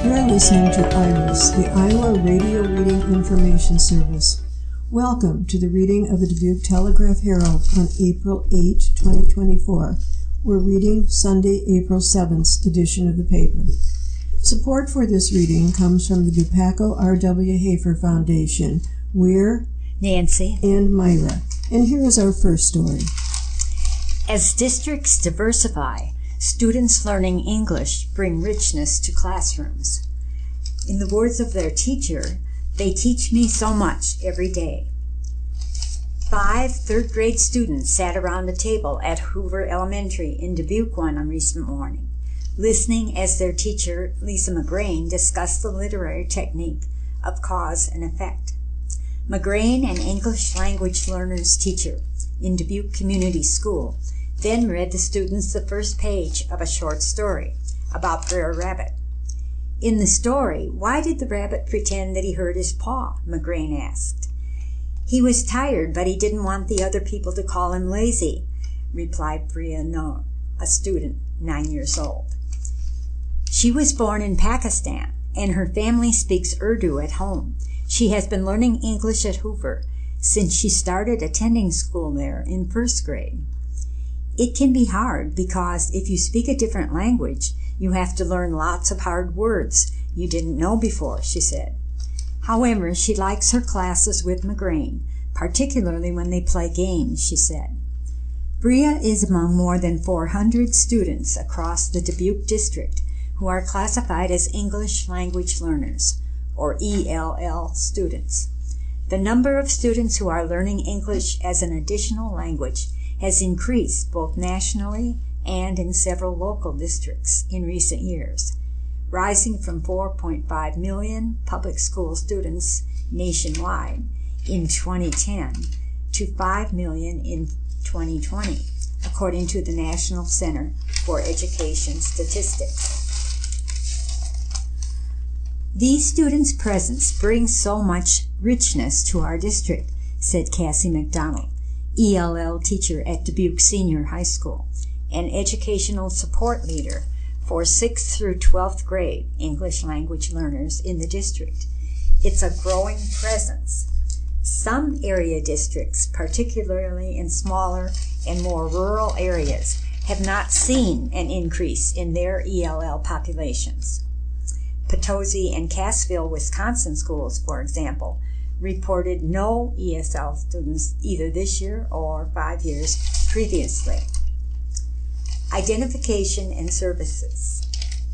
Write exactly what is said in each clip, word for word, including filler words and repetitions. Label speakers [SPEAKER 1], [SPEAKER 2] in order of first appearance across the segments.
[SPEAKER 1] You're listening to IRIS, the Iowa Radio Reading Information Service. Welcome to the reading of the Dubuque Telegraph-Herald on April eighth, twenty twenty-four. We're reading Sunday, April seventh edition of the paper. Support for this reading comes from the Dupaco R W Hafer Foundation. We're
[SPEAKER 2] Nancy
[SPEAKER 1] and Myra. And here is our first story.
[SPEAKER 2] As districts diversify, students learning English bring richness to classrooms. In the words of their teacher, they teach me so much every day. Five third-grade students sat around a table at Hoover Elementary in Dubuque one recent morning, listening as their teacher, Lisa McGrain, discussed the literary technique of cause and effect. McGrain, an English language learners teacher in Dubuque Community School, then read the students the first page of a short story about Brer Rabbit. In the story, why did the rabbit pretend that he hurt his paw? McGrain asked. He was tired, but he didn't want the other people to call him lazy, replied Bria Noor, a student, nine years old. She was born in Pakistan, and her family speaks Urdu at home. She has been learning English at Hoover since she started attending school there in first grade. It can be hard because if you speak a different language, you have to learn lots of hard words you didn't know before, she said. However, she likes her classes with McGrain, particularly when they play games, she said. Bria is among more than four hundred students across the Dubuque district who are classified as English language learners, or E L L students. The number of students who are learning English as an additional language has increased both nationally and in several local districts in recent years, rising from four point five million public school students nationwide in twenty ten to five million in twenty twenty, according to the National Center for Education Statistics. These students' presence brings so much richness to our district, said Cassie McDonald, E L L teacher at Dubuque Senior High School, and educational support leader for sixth through twelfth grade English language learners in the district. It's a growing presence. Some area districts, particularly in smaller and more rural areas, have not seen an increase in their E L L populations. Potosi and Cassville, Wisconsin schools, for example, reported no E S L students either this year or five years previously. Identification and services.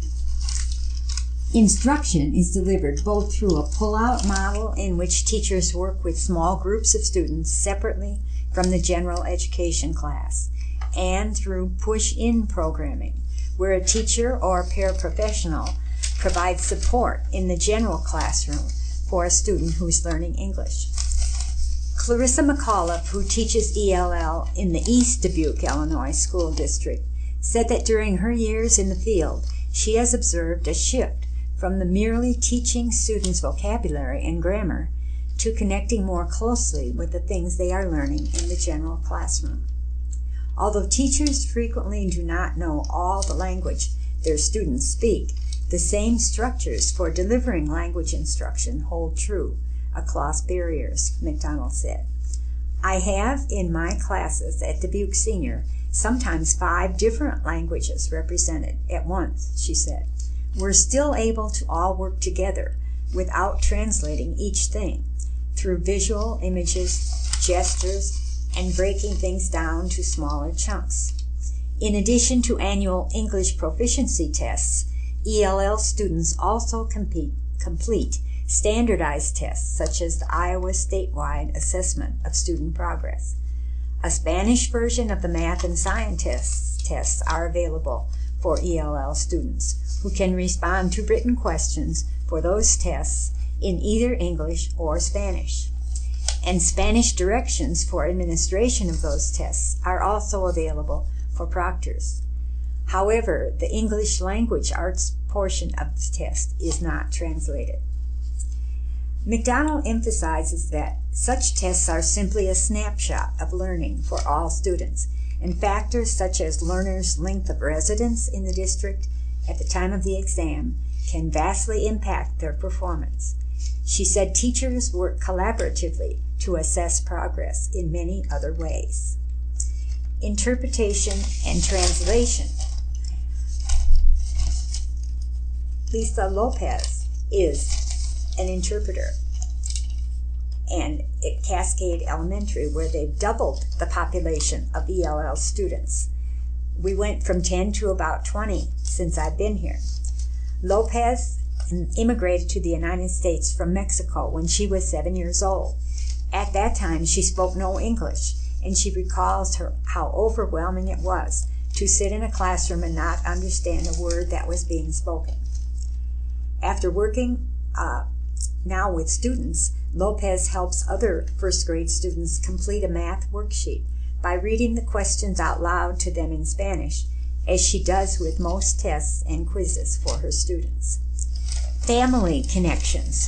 [SPEAKER 2] Instruction is delivered both through a pull-out model in which teachers work with small groups of students separately from the general education class, and through push-in programming, where a teacher or paraprofessional provides support in the general classroom for a student who is learning English. Clarissa McAuliffe, who teaches E L L in the East Dubuque, Illinois School District, said that during her years in the field, she has observed a shift from the merely teaching students vocabulary and grammar to connecting more closely with the things they are learning in the general classroom. Although teachers frequently do not know all the language their students speak, the same structures for delivering language instruction hold true across barriers, McDonald said. I have in my classes at Dubuque Senior sometimes five different languages represented at once, she said. We're still able to all work together without translating each thing through visual images, gestures, and breaking things down to smaller chunks. In addition to annual English proficiency tests, E L L students also compete, complete standardized tests such as the Iowa statewide assessment of student progress. A Spanish version of the math and science tests, tests are available for E L L students who can respond to written questions for those tests in either English or Spanish. And Spanish directions for administration of those tests are also available for proctors. However, the English language arts portion of the test is not translated. McDonald emphasizes that such tests are simply a snapshot of learning for all students, and factors such as learners' length of residence in the district at the time of the exam can vastly impact their performance. She said teachers work collaboratively to assess progress in many other ways. Interpretation and translation. Lisa Lopez is an interpreter, and at Cascade Elementary, where they've doubled the population of E L L students. We went from ten to about twenty since I've been here. Lopez immigrated to the United States from Mexico when she was seven years old. At that time, she spoke no English, and she recalls her, how overwhelming it was to sit in a classroom and not understand a word that was being spoken. After working uh, now with students, Lopez helps other first grade students complete a math worksheet by reading the questions out loud to them in Spanish, as she does with most tests and quizzes for her students. Family connections.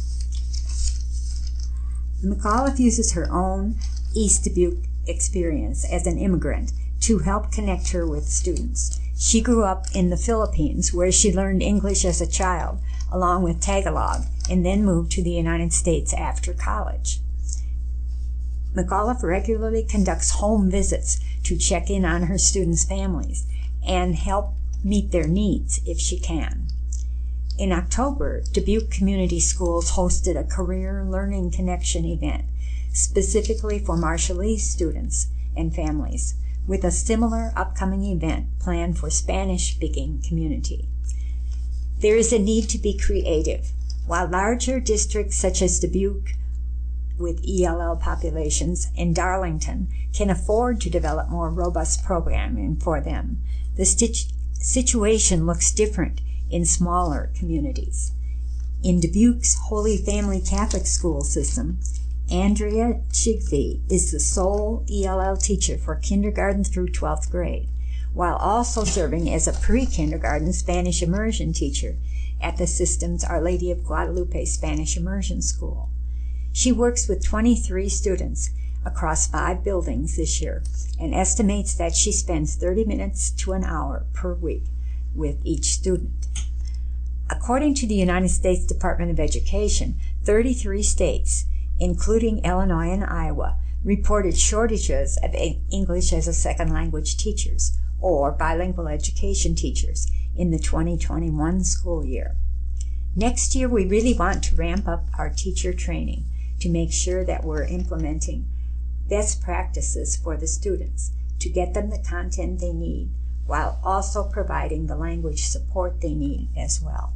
[SPEAKER 2] McAuliffe uses her own East Dubuque experience as an immigrant to help connect her with students. She grew up in the Philippines, where she learned English as a child, along with Tagalog, and then moved to the United States after college. McAuliffe regularly conducts home visits to check in on her students' families and help meet their needs if she can. In October, Dubuque Community Schools hosted a Career Learning Connection event specifically for Marshallese students and families, with a similar upcoming event planned for Spanish-speaking community. There is a need to be creative. While larger districts such as Dubuque with E L L populations and Darlington can afford to develop more robust programming for them, the stitch- situation looks different in smaller communities. In Dubuque's Holy Family Catholic School system, Andrea Chigfee is the sole E L L teacher for kindergarten through twelfth grade, while also serving as a pre-kindergarten Spanish immersion teacher at the system's Our Lady of Guadalupe Spanish Immersion School. She works with twenty-three students across five buildings this year and estimates that she spends thirty minutes to an hour per week with each student. According to the United States Department of Education, thirty-three states, including Illinois and Iowa, reported shortages of English as a second language teachers or bilingual education teachers in the twenty twenty-one school year. Next year, we really want to ramp up our teacher training to make sure that we're implementing best practices for the students to get them the content they need, while also providing the language support they need as well.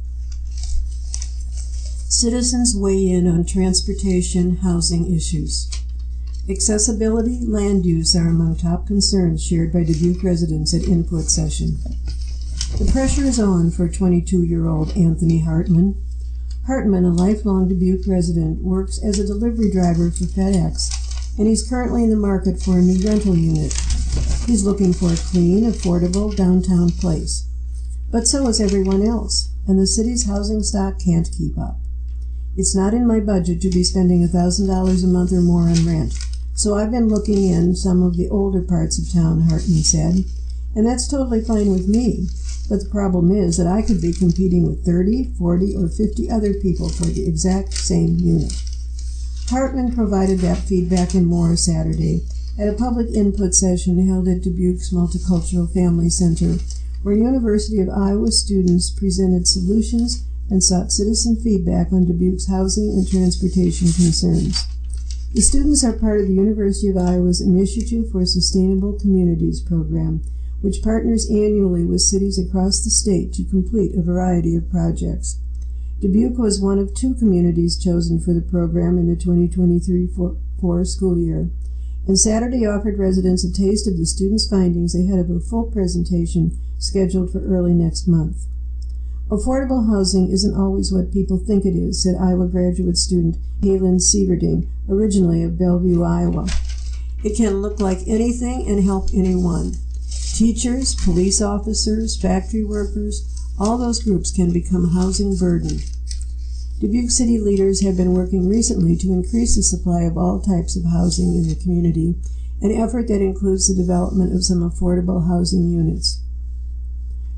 [SPEAKER 1] Citizens weigh in on transportation, housing issues. Accessibility, land use are among top concerns shared by Dubuque residents at input session. The pressure is on for twenty-two-year-old Anthony Hartman. Hartman, a lifelong Dubuque resident, works as a delivery driver for FedEx, and he's currently in the market for a new rental unit. He's looking for a clean, affordable downtown place. But so is everyone else, and the city's housing stock can't keep up. It's not in my budget to be spending one thousand dollars a month or more on rent, so I've been looking in some of the older parts of town, Hartman said, and that's totally fine with me. But the problem is that I could be competing with thirty, forty, or fifty other people for the exact same unit. Hartman provided that feedback and more Saturday at a public input session held at Dubuque's Multicultural Family Center, where University of Iowa students presented solutions and sought citizen feedback on Dubuque's housing and transportation concerns. The students are part of the University of Iowa's Initiative for Sustainable Communities program, which partners annually with cities across the state to complete a variety of projects. Dubuque was one of two communities chosen for the program in the twenty twenty-three four school year, and Saturday offered residents a taste of the students' findings ahead of a full presentation scheduled for early next month. Affordable housing isn't always what people think it is, said Iowa graduate student Halen Sieverding, originally of Bellevue, Iowa. It can look like anything and help anyone. Teachers, police officers, factory workers, all those groups can become housing burdened. Dubuque City leaders have been working recently to increase the supply of all types of housing in the community, an effort that includes the development of some affordable housing units.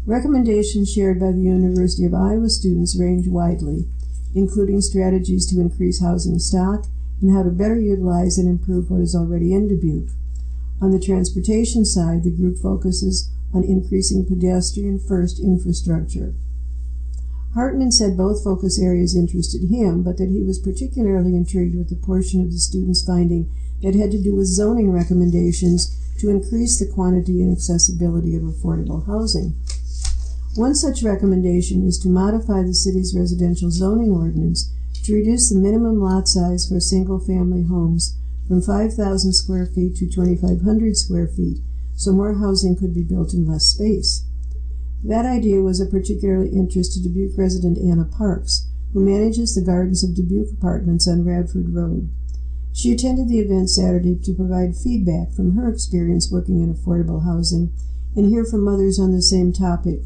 [SPEAKER 1] Recommendations shared by the University of Iowa students range widely, including strategies to increase housing stock and how to better utilize and improve what is already in Dubuque. On the transportation side, the group focuses on increasing pedestrian-first infrastructure. Hartman said both focus areas interested him, but that he was particularly intrigued with the portion of the students' finding that had to do with zoning recommendations to increase the quantity and accessibility of affordable housing. One such recommendation is to modify the city's residential zoning ordinance to reduce the minimum lot size for single-family homes from five thousand square feet to twenty-five hundred square feet, so more housing could be built in less space. That idea was of particular interest to Dubuque resident Anna Parks, who manages the Gardens of Dubuque apartments on Radford Road. She attended the event Saturday to provide feedback from her experience working in affordable housing and hear from others on the same topic.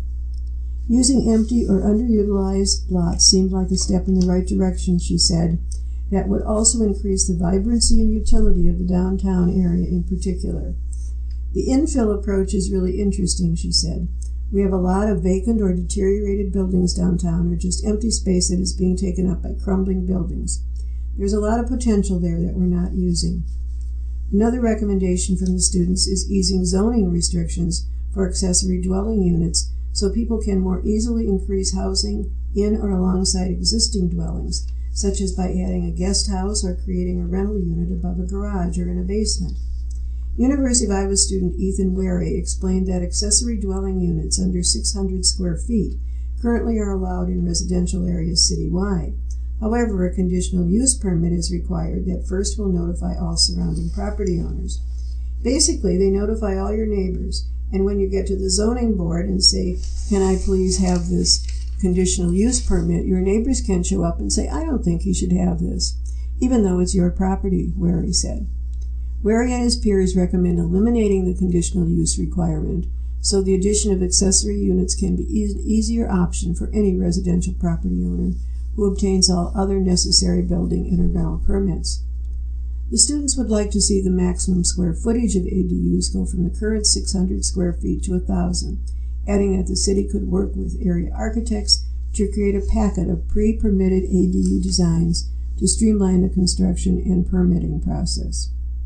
[SPEAKER 1] Using empty or underutilized lots seemed like a step in the right direction, she said, that would also increase the vibrancy and utility of the downtown area in particular. The infill approach is really interesting, she said. We have a lot of vacant or deteriorated buildings downtown, or just empty space that is being taken up by crumbling buildings. There's a lot of potential there that we're not using. Another recommendation from the students is easing zoning restrictions for accessory dwelling units so people can more easily increase housing in or alongside existing dwellings, such as by adding a guest house or creating a rental unit above a garage or in a basement. University of Iowa student Ethan Wary explained that accessory dwelling units under six hundred square feet currently are allowed in residential areas citywide. However, a conditional use permit is required that first will notify all surrounding property owners. Basically, they notify all your neighbors, and when you get to the zoning board and say, "Can I please have this conditional use permit?" your neighbors can show up and say, "I don't think he should have this," even though it's your property, Wary said. Wary and his peers recommend eliminating the conditional use requirement so the addition of accessory units can be an easier option for any residential property owner who obtains all other necessary building and rental permits. The students would like to see the maximum square footage of A D Us go from the current six hundred square feet to one thousand, adding that the city could work with area architects to create a packet of pre-permitted A D U designs to streamline the construction and permitting process.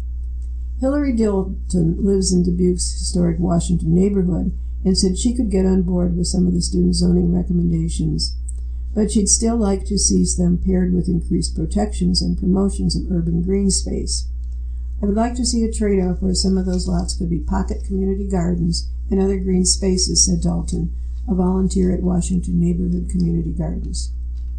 [SPEAKER 1] Hillary Dilton lives in Dubuque's historic Washington neighborhood and said she could get on board with some of the student zoning recommendations, but she'd still like to see them paired with increased protections and promotions of urban green space. I would like to see a trade-off where some of those lots could be pocket community gardens and other green spaces, said Dalton, a volunteer at Washington Neighborhood Community Gardens.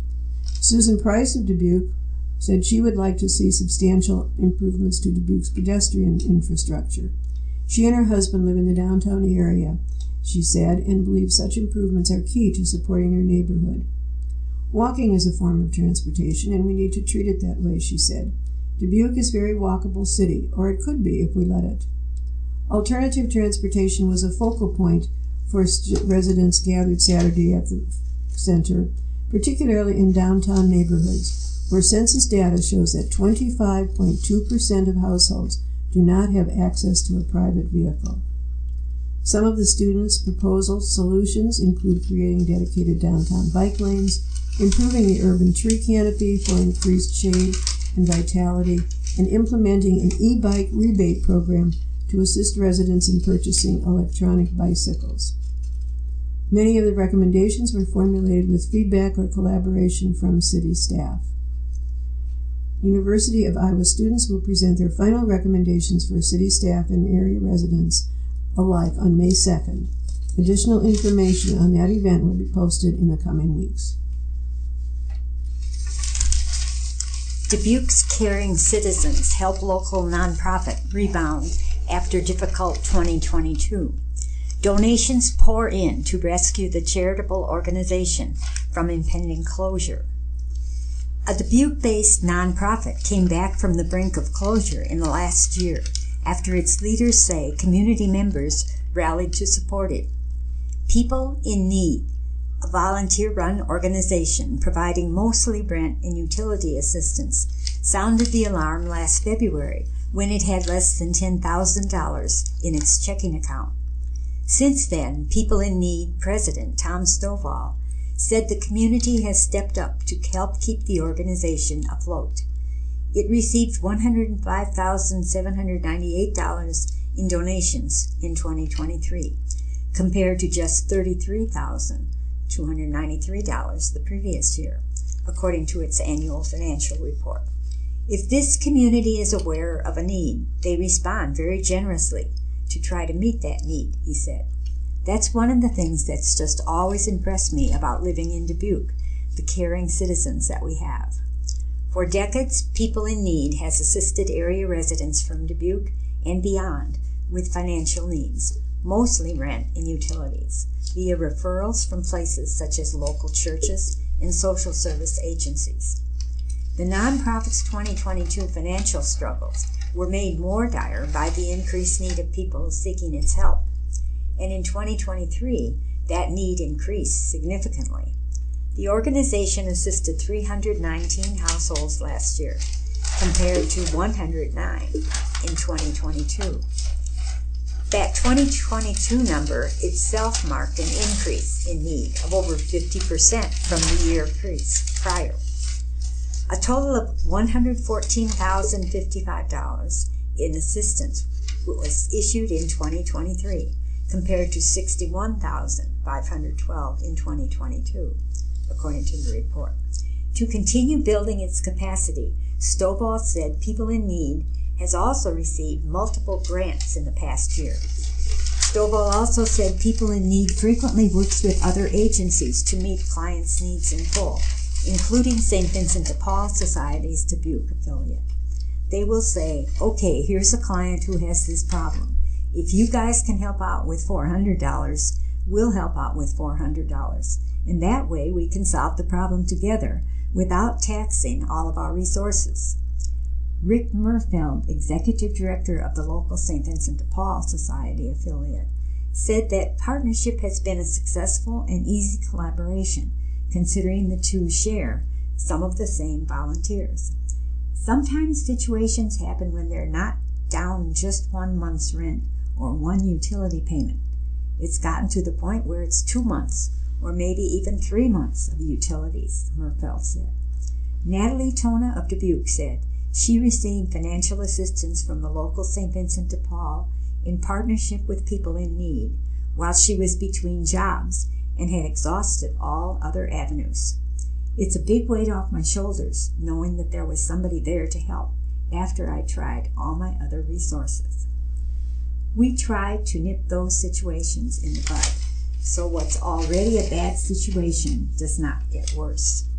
[SPEAKER 1] Susan Price of Dubuque said she would like to see substantial improvements to Dubuque's pedestrian infrastructure. She and her husband live in the downtown area, she said, and believes such improvements are key to supporting their neighborhood. Walking is a form of transportation, and we need to treat it that way, she said. Dubuque is a very walkable city, or it could be if we let it. Alternative transportation was a focal point for st- residents gathered Saturday at the center, particularly in downtown neighborhoods, where census data shows that twenty-five point two percent of households do not have access to a private vehicle. Some of the students' proposal solutions include creating dedicated downtown bike lanes, improving the urban tree canopy for increased shade and vitality, and implementing an e-bike rebate program to assist residents in purchasing electronic bicycles. Many of the recommendations were formulated with feedback or collaboration from city staff. University of Iowa students will present their final recommendations for city staff and area residents alike on May second. Additional information on that event will be posted in the coming weeks.
[SPEAKER 2] Dubuque's Caring Citizens help local nonprofit rebound after difficult twenty twenty-two. Donations pour in to rescue the charitable organization from impending closure. A Dubuque-based nonprofit came back from the brink of closure in the last year after its leaders say community members rallied to support it. People in Need, a volunteer-run organization providing mostly rent and utility assistance, sounded the alarm last February when it had less than ten thousand dollars in its checking account. Since then, People in Need President Tom Stovall said the community has stepped up to help keep the organization afloat. It received one hundred five thousand seven hundred ninety-eight dollars in donations in twenty twenty-three, compared to just thirty-three thousand two hundred ninety-three dollars the previous year, according to its annual financial report. If this community is aware of a need, they respond very generously to try to meet that need, he said. That's one of the things that's just always impressed me about living in Dubuque, the caring citizens that we have. For decades, People in Need has assisted area residents from Dubuque and beyond with financial needs, mostly rent and utilities, via referrals from places such as local churches and social service agencies. The nonprofit's twenty twenty-two financial struggles were made more dire by the increased need of people seeking its help, and in twenty twenty-three, that need increased significantly. The organization assisted three hundred nineteen households last year, compared to one hundred nine in twenty twenty-two. That twenty twenty-two number itself marked an increase in need of over fifty percent from the year prior. A total of one hundred fourteen thousand fifty-five dollars in assistance was issued in twenty twenty-three, compared to sixty-one thousand five hundred twelve dollars in twenty twenty-two, according to the report. To continue building its capacity, Stovall said People in Need has also received multiple grants in the past year. Stovall also said People in Need frequently works with other agencies to meet clients' needs in full, including Saint Vincent de Paul Society's Dubuque affiliate. They will say, okay, here's a client who has this problem. If you guys can help out with four hundred dollars, we'll help out with four hundred dollars. And that way we can solve the problem together without taxing all of our resources. Rick Murfeld, executive director of the local Saint Vincent de Paul Society affiliate, said that partnership has been a successful and easy collaboration, considering the two share some of the same volunteers. Sometimes situations happen when they're not down just one month's rent or one utility payment. It's gotten to the point where it's two months or maybe even three months of utilities, Murfeld said. Natalie Tona of Dubuque said she received financial assistance from the local Saint Vincent de Paul in partnership with People in Need while she was between jobs and had exhausted all other avenues. It's a big weight off my shoulders knowing that there was somebody there to help after I tried all my other resources. We try to nip those situations in the bud, so what's already a bad situation does not get worse.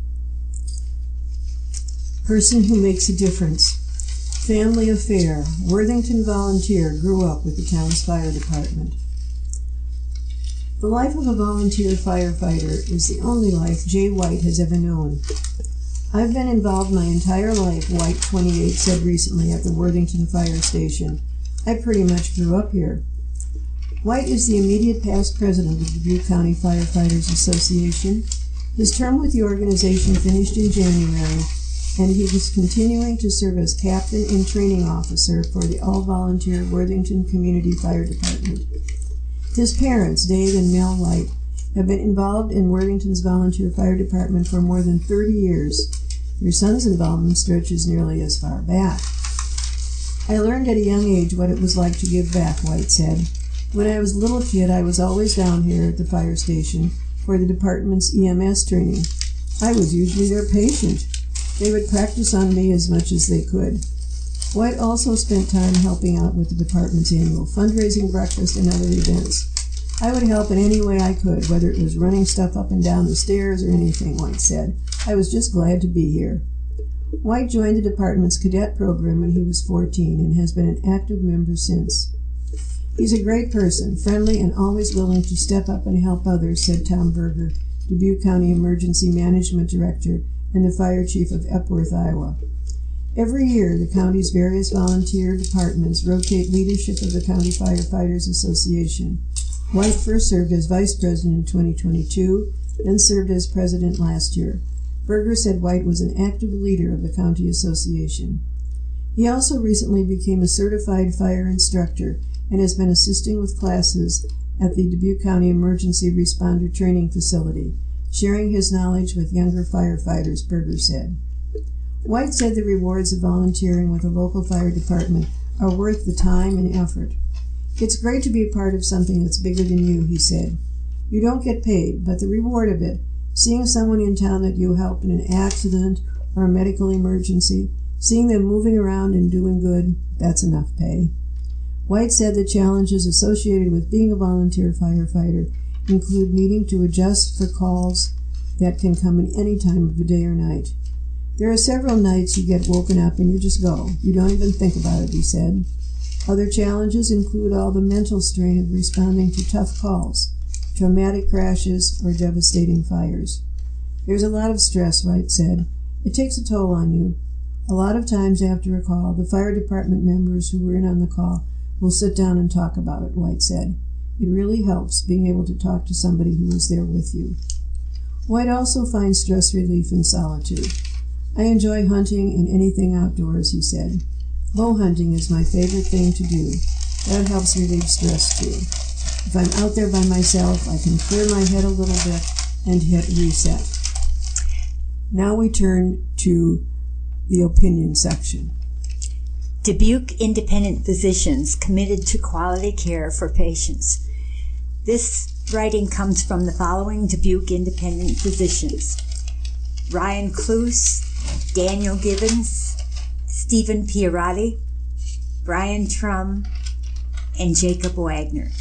[SPEAKER 1] Person who makes a difference. Family affair. Worthington volunteer grew up with the town's fire department. The life of a volunteer firefighter is the only life Jay White has ever known. I've been involved my entire life, White, twenty-eight, said recently at the Worthington Fire Station. I pretty much grew up here. White is the immediate past president of the Dubuque County Firefighters Association. His term with the organization finished in January, and he was continuing to serve as captain and training officer for the all-volunteer Worthington Community Fire Department. His parents, Dave and Mel White, have been involved in Worthington's volunteer fire department for more than thirty years. Their son's involvement stretches nearly as far back. I learned at a young age what it was like to give back, White said. When I was a little kid, I was always down here at the fire station for the department's E M S training. I was usually their patient. They would practice on me as much as they could. White also spent time helping out with the department's annual fundraising breakfast and other events. I would help in any way I could, whether it was running stuff up and down the stairs or anything, White said. I was just glad to be here. White joined the department's cadet program when he was fourteen and has been an active member since. He's a great person, friendly and always willing to step up and help others, said Tom Berger, Dubuque County Emergency Management Director and the Fire Chief of Epworth, Iowa. Every year, the county's various volunteer departments rotate leadership of the County Firefighters Association. White first served as vice president in twenty twenty-two, then served as president last year. Berger said White was an active leader of the county association. He also recently became a certified fire instructor and has been assisting with classes at the Dubuque County Emergency Responder Training Facility, sharing his knowledge with younger firefighters, Berger said. White said the rewards of volunteering with a local fire department are worth the time and effort. It's great to be a part of something that's bigger than you, he said. You don't get paid, but the reward of it, seeing someone in town that you helped in an accident or a medical emergency, seeing them moving around and doing good, that's enough pay. White said the challenges associated with being a volunteer firefighter include needing to adjust for calls that can come in any time of the day or night. There are several nights you get woken up and you just go. You don't even think about it, he said. Other challenges include all the mental strain of responding to tough calls, traumatic crashes, or devastating fires. There's a lot of stress, White said. It takes a toll on you. A lot of times after a call, the fire department members who were in on the call will sit down and talk about it, White said. It really helps being able to talk to somebody who was there with you. White also finds stress relief in solitude. I enjoy hunting and anything outdoors, he said. Bow hunting is my favorite thing to do. That helps relieve stress too. If I'm out there by myself, I can clear my head a little bit and hit reset. Now we turn to the opinion section.
[SPEAKER 2] Dubuque Independent Physicians committed to quality care for patients. This writing comes from the following Dubuque Independent Physicians: Ryan Cluse, Daniel Gibbons, Stephen Pierotti, Brian Trum, and Jacob Wagner.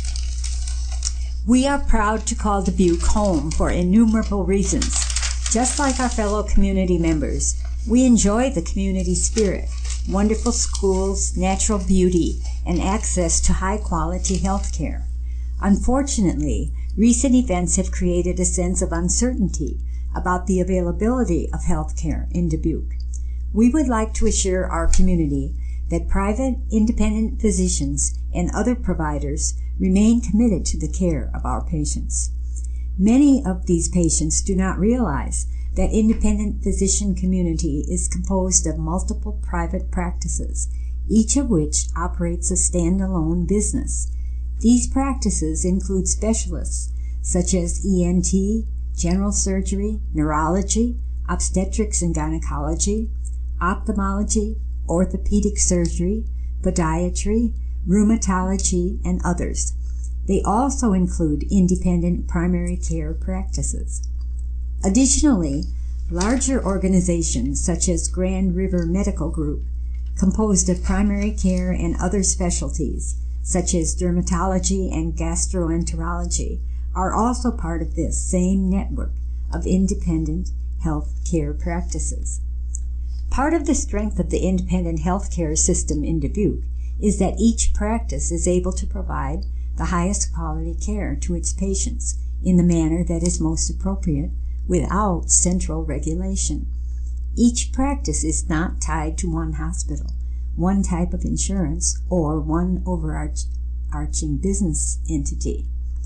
[SPEAKER 2] We are proud to call Dubuque home for innumerable reasons. Just like our fellow community members, we enjoy the community spirit, wonderful schools, natural beauty, and access to high-quality health care. Unfortunately, recent events have created a sense of uncertainty about the availability of health care in Dubuque. We would like to assure our community that private independent physicians and other providers remain committed to the care of our patients. Many of these patients do not realize that independent physician community is composed of multiple private practices, each of which operates a standalone business. These practices include specialists such as E N T, general surgery, neurology, obstetrics and gynecology, ophthalmology, orthopedic surgery, podiatry, rheumatology, and others. They also include independent primary care practices. Additionally, larger organizations such as Grand River Medical Group, composed of primary care and other specialties such as dermatology and gastroenterology, are also part of this same network of independent health care practices. Part of the strength of the independent health care system in Dubuque is that each practice is able to provide the highest quality care to its patients in the manner that is most appropriate without central regulation. Each practice is not tied to one hospital, one type of insurance, or one overarching business entity.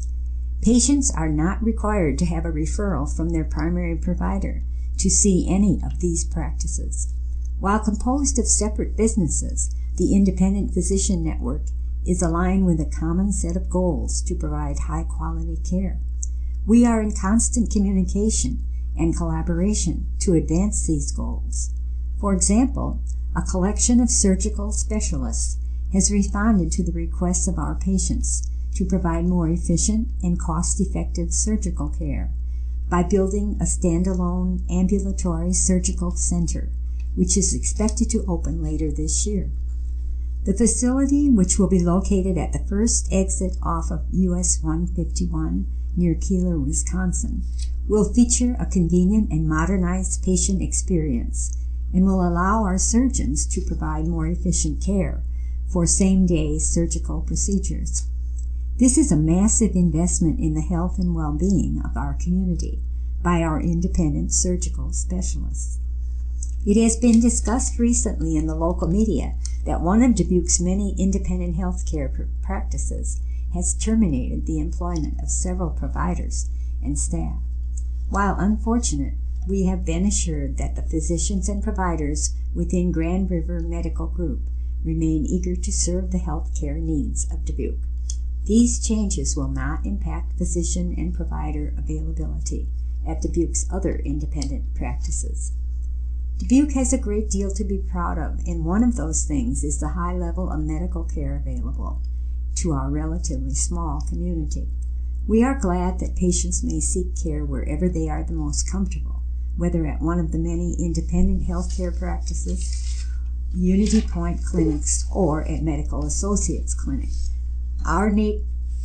[SPEAKER 2] Patients are not required to have a referral from their primary provider to see any of these practices. While composed of separate businesses, the Independent Physician Network is aligned with a common set of goals to provide high-quality care. We are in constant communication and collaboration to advance these goals. For example, a collection of surgical specialists has responded to the requests of our patients to provide more efficient and cost-effective surgical care by building a standalone ambulatory surgical center, which is expected to open later this year. The facility, which will be located at the first exit off of U S one fifty-one near Keeler, Wisconsin, will feature a convenient and modernized patient experience and will allow our surgeons to provide more efficient care for same-day surgical procedures. This is a massive investment in the health and well-being of our community by our independent surgical specialists. It has been discussed recently in the local media that one of Dubuque's many independent health care pr- practices has terminated the employment of several providers and staff. While unfortunate, we have been assured that the physicians and providers within Grand River Medical Group remain eager to serve the health care needs of Dubuque. These changes will not impact physician and provider availability at Dubuque's other independent practices. Dubuque has a great deal to be proud of, and one of those things is the high level of medical care available to our relatively small community. We are glad that patients may seek care wherever they are the most comfortable, whether at one of the many independent healthcare practices, Unity Point clinics, or at Medical Associates Clinic. Our na-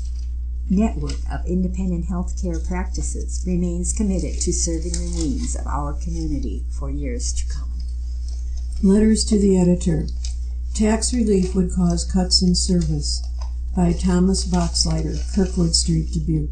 [SPEAKER 2] network of independent healthcare practices remains committed to serving the needs of our community for years to come.
[SPEAKER 1] Letters to the Editor. Tax Relief Would Cause Cuts in Service by Thomas Boxleiter, Kirkwood Street, Dubuque.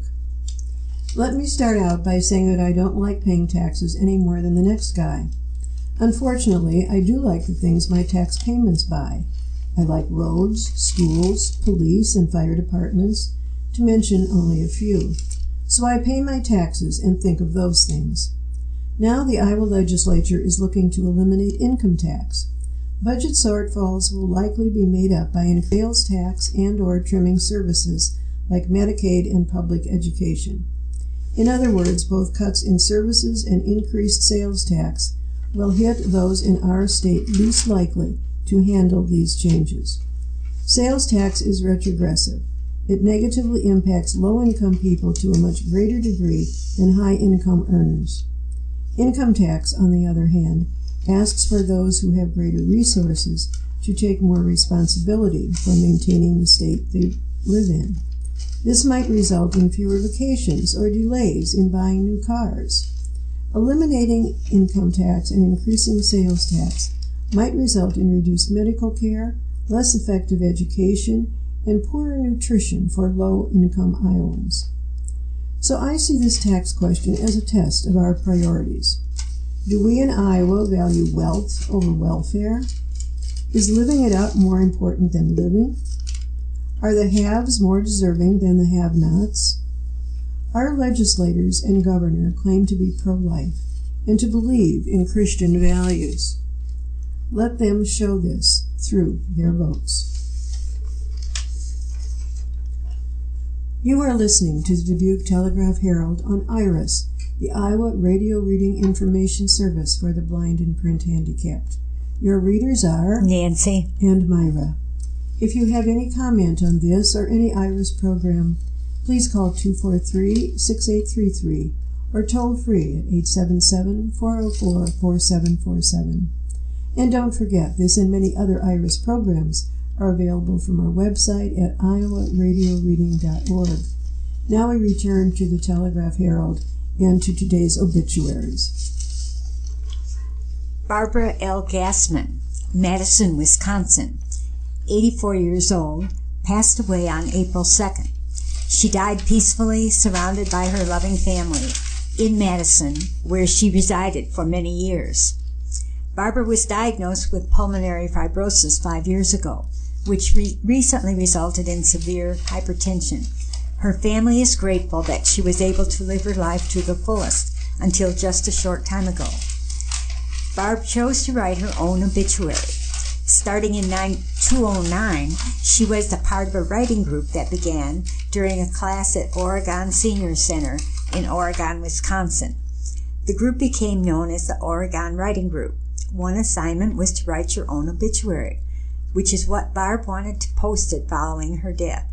[SPEAKER 1] Let me start out by saying that I don't like paying taxes any more than the next guy. Unfortunately, I do like the things my tax payments buy. I like roads, schools, police, and fire departments, to mention only a few. So I pay my taxes and think of those things. Now the Iowa legislature is looking to eliminate income tax. Budget shortfalls will likely be made up by increased sales tax and or trimming services like Medicaid and public education. In other words, both cuts in services and increased sales tax will hit those in our state least likely to handle these changes. Sales tax is retrogressive. It negatively impacts low-income people to a much greater degree than high-income earners. Income tax, on the other hand, asks for those who have greater resources to take more responsibility for maintaining the state they live in. This might result in fewer vacations or delays in buying new cars. Eliminating income tax and increasing sales tax might result in reduced medical care, less effective education, and poorer nutrition for low-income Iowans. So I see this tax question as a test of our priorities. Do we in Iowa value wealth over welfare? Is living it up more important than living? Are the haves more deserving than the have-nots? Our legislators and governor claim to be pro-life and to believe in Christian values. Let them show this through their votes. You are listening to the Dubuque Telegraph Herald on IRIS, the Iowa Radio Reading Information Service for the Blind and Print Handicapped. Your readers are
[SPEAKER 2] Nancy
[SPEAKER 1] and Myra. If you have any comment on this or any IRIS program, please call two four three, six eight three three or toll free at eight seven seven, four oh four, four seven four seven. And don't forget, this and many other IRIS programs are available from our website at iowa radio reading dot org. Now we return to the Telegraph Herald and to today's obituaries.
[SPEAKER 2] Barbara L. Gassman, Madison, Wisconsin, eighty-four years old, passed away on April second. She died peacefully, surrounded by her loving family, in Madison, where she resided for many years. Barbara was diagnosed with pulmonary fibrosis five years ago, which re- recently resulted in severe hypertension. Her family is grateful that she was able to live her life to the fullest until just a short time ago. Barb chose to write her own obituary. Starting in two thousand nine, she was a part of a writing group that began during a class at Oregon Senior Center in Oregon, Wisconsin. The group became known as the Oregon Writing Group. One assignment was to write your own obituary, which is what Barb wanted to post it following her death.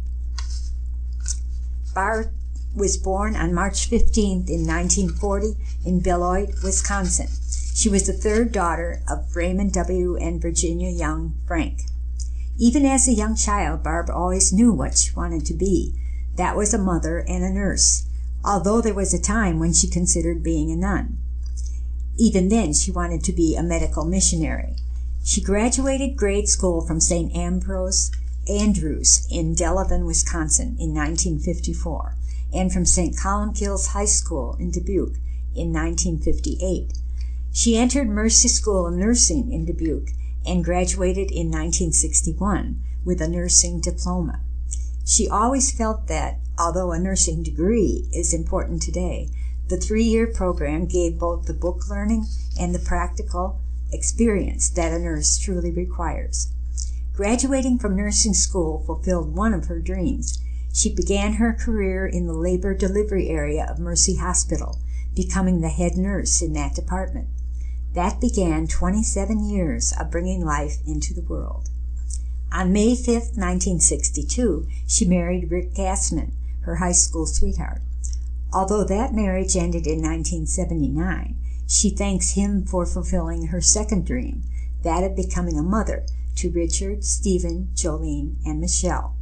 [SPEAKER 2] Barb was born on March fifteenth in nineteen forty in Beloit, Wisconsin. She was the third daughter of Raymond W. and Virginia Young Frank. Even as a young child, Barb always knew what she wanted to be. That was a mother and a nurse, although there was a time when she considered being a nun. Even then, she wanted to be a medical missionary. She graduated grade school from Saint Ambrose Andrews in Delavan, Wisconsin in nineteen fifty-four, and from Saint Columkille's High School in Dubuque in nineteen fifty-eight. She entered Mercy School of Nursing in Dubuque and graduated in nineteen sixty-one with a nursing diploma. She always felt that, although a nursing degree is important today, the three-year program gave both the book learning and the practical experience that a nurse truly requires. Graduating from nursing school fulfilled one of her dreams. She began her career in the labor delivery area of Mercy Hospital, becoming the head nurse in that department. That began twenty-seven years of bringing life into the world. On May fifth, nineteen sixty-two, she married Rick Gassman, her high school sweetheart. Although that marriage ended in nineteen seventy-nine, she thanks him for fulfilling her second dream, that of becoming a mother to Richard, Stephen, Jolene, and Michelle.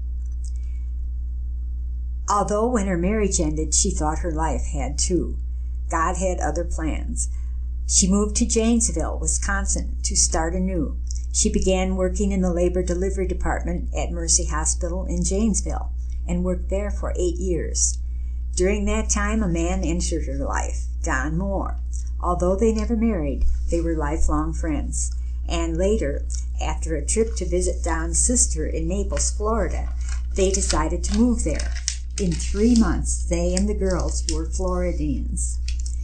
[SPEAKER 2] Although when her marriage ended, she thought her life had too. God had other plans. She moved to Janesville, Wisconsin, to start anew. She began working in the labor delivery department at Mercy Hospital in Janesville and worked there for eight years. During that time, a man entered her life, Don Moore. Although they never married, they were lifelong friends. And later, after a trip to visit Don's sister in Naples, Florida, they decided to move there. In three months, they and the girls were Floridians.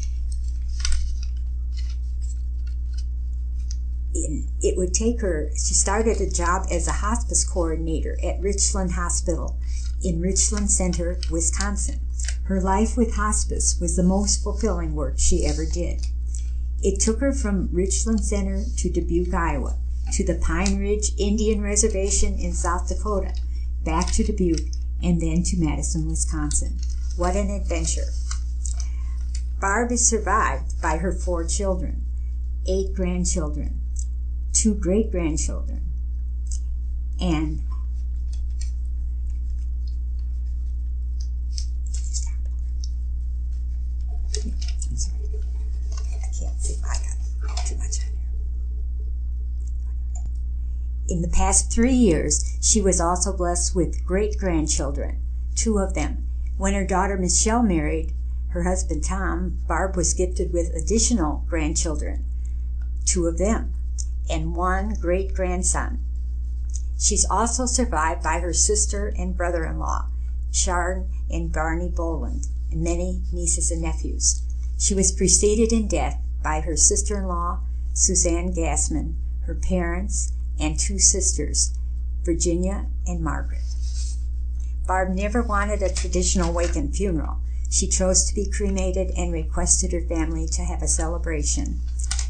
[SPEAKER 2] In, it would take her, she started a job as a hospice coordinator at Richland Hospital in Richland Center, Wisconsin. Her life with hospice was the most fulfilling work she ever did. It took her from Richland Center to Dubuque, Iowa, to the Pine Ridge Indian Reservation in South Dakota, back to Dubuque, and then to Madison, Wisconsin. What an adventure. Barb is survived by her four children, eight grandchildren, two great-grandchildren, and I'm sorry. I can't see. I got too much on here. In the past three years, she was also blessed with great-grandchildren, two of them. When her daughter Michelle married her husband Tom, Barb was gifted with additional grandchildren, two of them, and one great-grandson. She's also survived by her sister and brother-in-law, Sharon and Barney Boland, and many nieces and nephews. She was preceded in death by her sister-in-law, Suzanne Gassman, her parents, and two sisters, Virginia and Margaret. Barb never wanted a traditional wake-and funeral. She chose to be cremated and requested her family to have a celebration.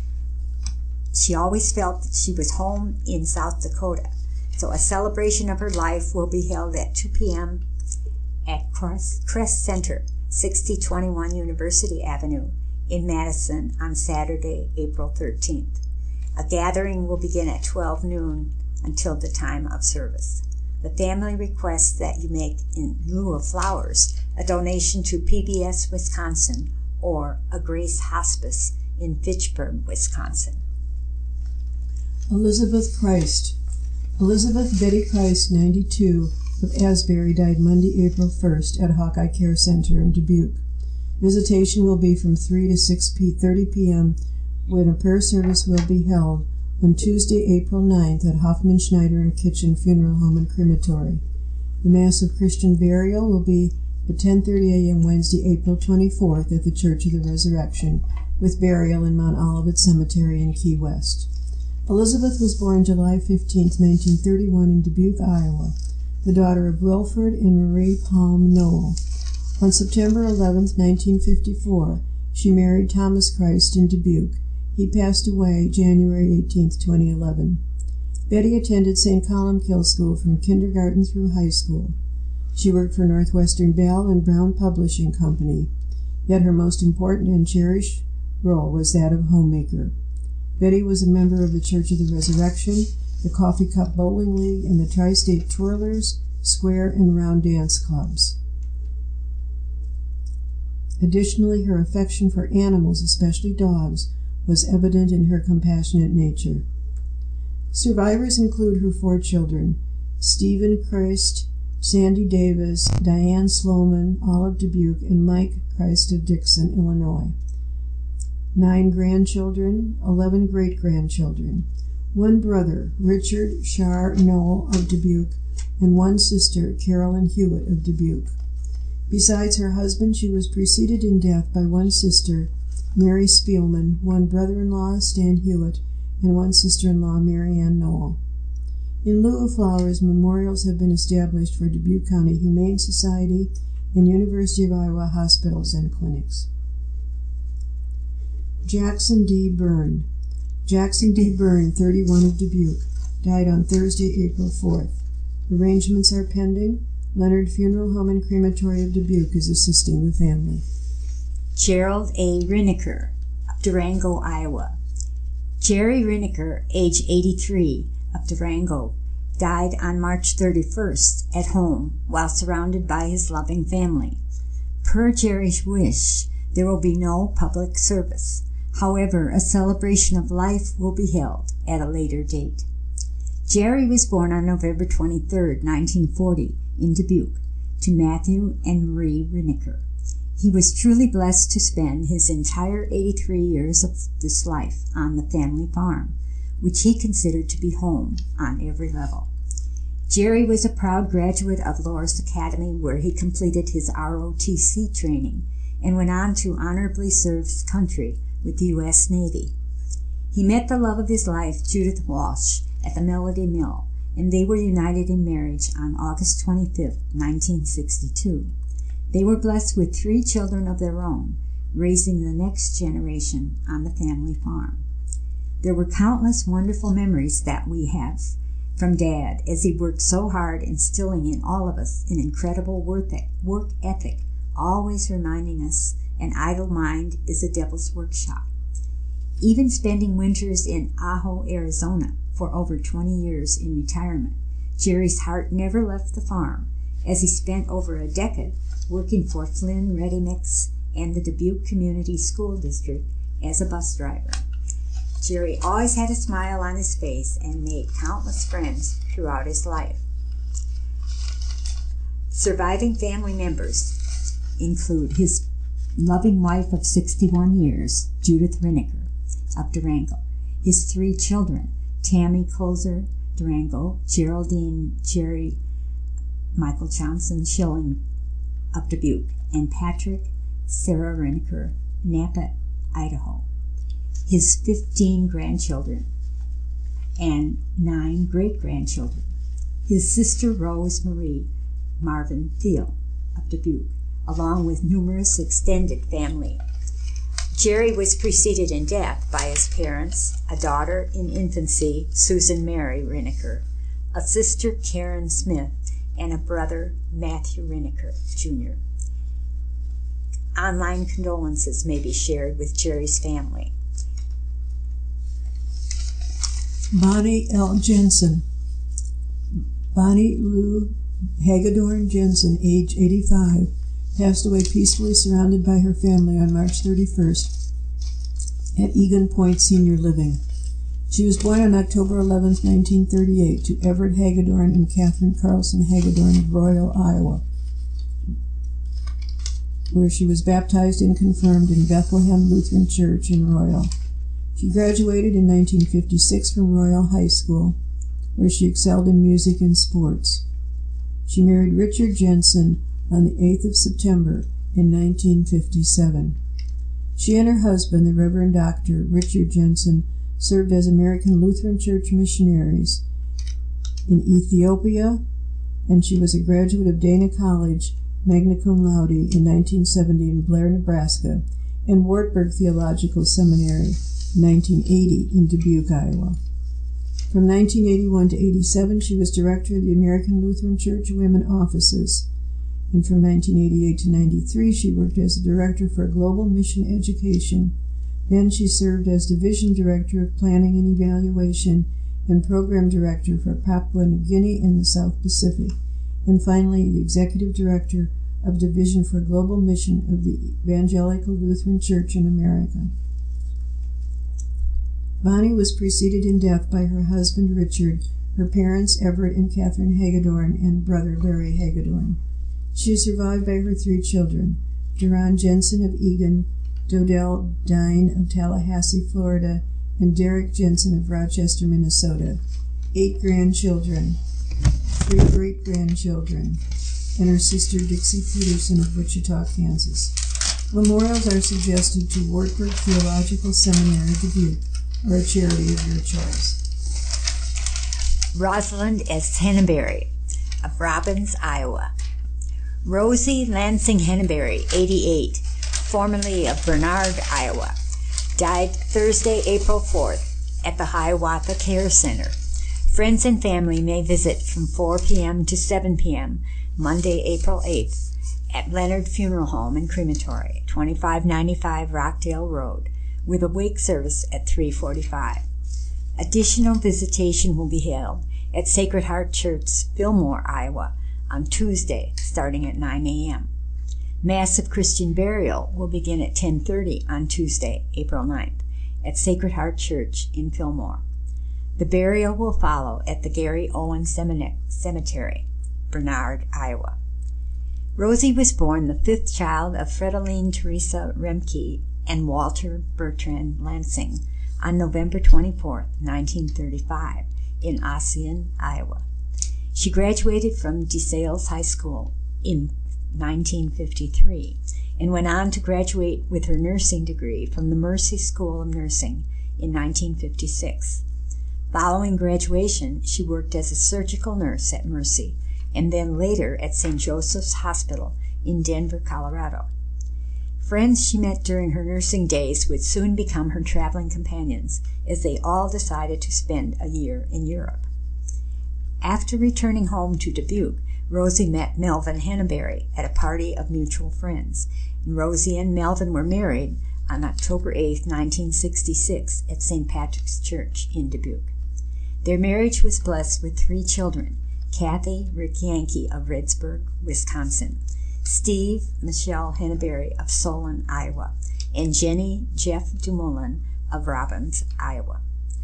[SPEAKER 2] She always felt that she was home in South Dakota, so a celebration of her life will be held at two p.m. at Crest, Crest Center, sixty twenty-one University Avenue in Madison on Saturday, April thirteenth. A gathering will begin at twelve noon until the time of service. The family requests that you make, in lieu of flowers, a donation to P B S Wisconsin or a Grace Hospice in Fitchburg, Wisconsin.
[SPEAKER 1] Elizabeth Christ. Elizabeth Betty Christ, ninety-two, of Asbury, died Monday, April first at Hawkeye Care Center in Dubuque. Visitation will be from three to six thirty p.m. when a prayer service will be held on Tuesday, April ninth at Hoffman Schneider and Kitchen Funeral Home and Crematory. The Mass of Christian Burial will be at ten thirty a.m. Wednesday, April twenty-fourth at the Church of the Resurrection, with burial in Mount Olivet Cemetery in Key West. Elizabeth was born July fifteenth, nineteen thirty-one in Dubuque, Iowa, the daughter of Wilford and Marie Palm Noel. On September eleventh, nineteen fifty-four, she married Thomas Christ in Dubuque. He passed away January eighteenth, twenty eleven. Betty attended Saint Columkill School from kindergarten through high school. She worked for Northwestern Bell and Brown Publishing Company, yet her most important and cherished role was that of homemaker. Betty was a member of the Church of the Resurrection, the Coffee Cup Bowling League, and the Tri-State Twirlers, Square, and Round Dance Clubs. Additionally, her affection for animals, especially dogs, was evident in her compassionate nature. Survivors include her four children, Stephen Christ, Sandy Davis, Diane Sloman, Olive Dubuque, and Mike Christ of Dixon, Illinois. Nine grandchildren, eleven great-grandchildren, one brother, Richard Shar Noel of Dubuque, and one sister, Carolyn Hewitt of Dubuque. Besides her husband, she was preceded in death by one sister, Mary Spielman, one brother-in-law, Stan Hewitt, and one sister-in-law, Mary Ann Noel. In lieu of flowers, memorials have been established for Dubuque County Humane Society and University of Iowa hospitals and clinics. Jackson D. Byrne. Jackson D. Byrne, thirty-one, of Dubuque, died on Thursday, April fourth. Arrangements are pending. Leonard Funeral Home and Crematory of Dubuque is assisting the family.
[SPEAKER 2] Gerald A. Riniker, of Durango, Iowa. Jerry Riniker, age eighty-three, of Durango, died on March thirty-first at home while surrounded by his loving family. Per Jerry's wish, there will be no public service. However, a celebration of life will be held at a later date. Jerry was born on November twenty-third, nineteen forty, in Dubuque, to Matthew and Marie Riniker. He was truly blessed to spend his entire eighty-three years of this life on the family farm, which he considered to be home on every level. Jerry was a proud graduate of Loras Academy, where he completed his R O T C training and went on to honorably serve his country with the U S Navy. He met the love of his life, Judith Walsh, at the Melody Mill, and they were united in marriage on August twenty-fifth, nineteen sixty-two. They were blessed with three children of their own, raising the next generation on the family farm. There were countless wonderful memories that we have from Dad, as he worked so hard, instilling in all of us an incredible work ethic, always reminding us an idle mind is a devil's workshop. Even spending winters in Ajo, Arizona for over twenty years in retirement, Jerry's heart never left the farm, as he spent over a decade working for Flynn Ready Mix and the Dubuque Community School District as a bus driver. Jerry always had a smile on his face and made countless friends throughout his life. Surviving family members include his loving wife of sixty-one years, Judith Riniker, of Durango, his three children, Tammy Colzer, Durango, Geraldine Jerry Michael Johnson Schilling, of Dubuque, and Patrick Sarah Riniker, Napa, Idaho. His fifteen grandchildren and nine great-grandchildren. His sister Rose Marie Marvin Thiel, of Dubuque, along with numerous extended family. Jerry was preceded in death by his parents, a daughter in infancy, Susan Mary Riniker, a sister, Karen Smith, and a brother, Matthew Riniker, Junior Online condolences may be shared with Jerry's family.
[SPEAKER 1] Bonnie L. Jensen. Bonnie Lou Hagedorn Jensen, age eighty-five, passed away peacefully surrounded by her family on March thirty-first at Egan Point Senior Living. She was born on October eleventh, nineteen thirty-eight, to Everett Hagedorn and Catherine Carlson Hagedorn of Royal, Iowa, where she was baptized and confirmed in Bethlehem Lutheran Church in Royal. She graduated in nineteen fifty-six from Royal High School, where she excelled in music and sports. She married Richard Jensen on the eighth of September in nineteen fifty-seven. She and her husband, the Reverend Doctor Richard Jensen, served as American Lutheran Church missionaries in Ethiopia, and she was a graduate of Dana College, magna cum laude, in nineteen seventy in Blair, Nebraska, and Wartburg Theological Seminary in nineteen eighty in Dubuque, Iowa. From nineteen eighty-one to eighty-seven, she was director of the American Lutheran Church Women Offices, and from nineteen eighty-eight to ninety-three, she worked as a director for Global Mission Education. Then she served as Division Director of Planning and Evaluation and Program Director for Papua New Guinea and the South Pacific, and finally the Executive Director of Division for Global Mission of the Evangelical Lutheran Church in America. Bonnie was preceded in death by her husband Richard, her parents Everett and Catherine Hagedorn, and brother Larry Hagedorn. She is survived by her three children, Duran Jensen of Egan, Dodell Dine of Tallahassee, Florida, and Derek Jensen of Rochester, Minnesota, eight grandchildren, three great-grandchildren, and her sister Dixie Peterson of Wichita, Kansas. Memorials are suggested to Wartburg Theological Seminary, Dubuque, or a charity of your choice.
[SPEAKER 2] Rosalind S. Henneberry of Robbins, Iowa. Rosie Lansing Henneberry, eighty-eight, formerly of Bernard, Iowa, died Thursday, April fourth at the Hiawatha Care Center. Friends and family may visit from four p.m. to seven p.m. Monday, April eighth at Leonard Funeral Home and Crematory, twenty-five ninety-five Rockdale Road, with a wake service at three forty-five. Additional visitation will be held at Sacred Heart Church, Fillmore, Iowa, on Tuesday, starting at nine a.m. Mass of Christian Burial will begin at ten thirty on Tuesday, April ninth, at Sacred Heart Church in Fillmore. The burial will follow at the Gary Owen Cemetery, Bernard, Iowa. Rosie was born the fifth child of Fredeline Teresa Remke and Walter Bertrand Lansing on November twenty-fourth, nineteen thirty-five, in Ossian, Iowa. She graduated from DeSales High School in nineteen fifty-three and went on to graduate with her nursing degree from the Mercy School of Nursing in nineteen fifty-six. Following graduation, she worked as a surgical nurse at Mercy and then later at Saint Joseph's Hospital in Denver, Colorado. Friends she met during her nursing days would soon become her traveling companions as they all decided to spend a year in Europe. After returning home to Dubuque, Rosie met Melvin Henneberry at a party of mutual friends, and Rosie and Melvin were married on October eighth, nineteen sixty-six at Saint Patrick's Church in Dubuque. Their marriage was blessed with three children: Kathy Rick Yankee of Redsburg, Wisconsin, Steve Michelle Henneberry of Solon, Iowa, and Jenny Jeff Dumoulin of Robbins, Iowa.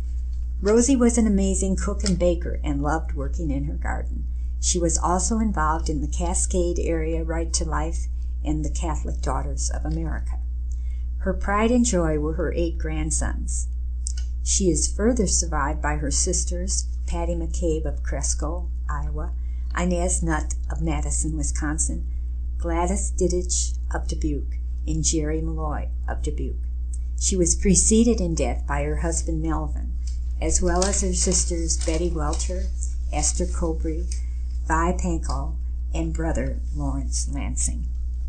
[SPEAKER 2] Rosie was an amazing cook and baker and loved working in her garden. She was also involved in the Cascade Area Right to Life and the Catholic Daughters of America. Her pride and joy were her eight grandsons. She is further survived by her sisters, Patty McCabe of Cresco, Iowa, Inez Nutt of Madison, Wisconsin, Gladys Diddich of Dubuque, and Jerry Malloy of Dubuque. She was preceded in death by her husband Melvin, as well as her sisters Betty Welter, Esther Cobry, Vi Pankow, and brother Lawrence Lansing.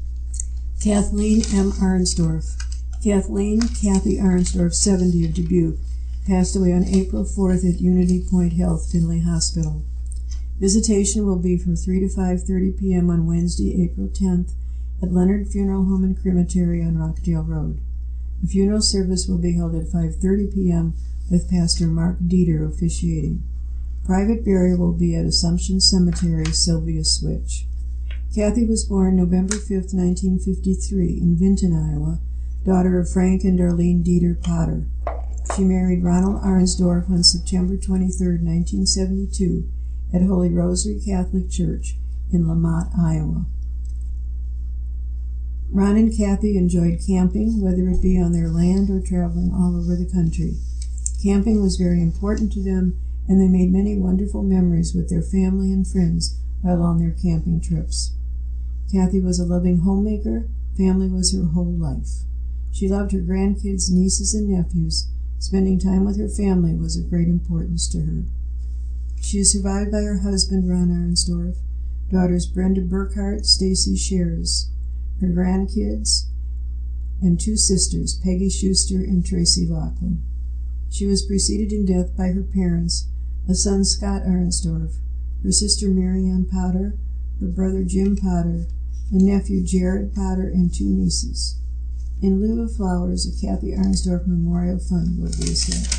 [SPEAKER 1] Kathleen M. Arnsdorf. Kathleen Kathy Arnsdorf, seventy, of Dubuque, passed away on April fourth at Unity Point Health Finley Hospital. Visitation will be from three to five thirty p.m. on Wednesday, April tenth, at Leonard Funeral Home and Crematory on Rockdale Road. The funeral service will be held at five thirty p.m. with Pastor Mark Dieter officiating. Private burial will be at Assumption Cemetery, Sylvia Switch. Kathy was born November fifth, nineteen fifty-three, in Vinton, Iowa, daughter of Frank and Darlene Dieter Potter. She married Ronald Arnsdorf on September twenty-third, nineteen seventy-two, at Holy Rosary Catholic Church in Lamont, Iowa. Ron and Kathy enjoyed camping, whether it be on their land or traveling all over the country. Camping was very important to them, and they made many wonderful memories with their family and friends while on their camping trips. Kathy was a loving homemaker. Family was her whole life. She loved her grandkids, nieces, and nephews. Spending time with her family was of great importance to her. She is survived by her husband, Ron Arnsdorf, daughters Brenda Burkhart, Stacy Shears, her grandkids, and two sisters, Peggy Schuster and Tracy Laughlin. She was preceded in death by her parents, a son, Scott Arnsdorf, her sister, Marianne Potter, her brother, Jim Potter, a nephew, Jared Potter, and two nieces. In lieu of flowers, a Kathy Arnsdorf Memorial Fund will be established.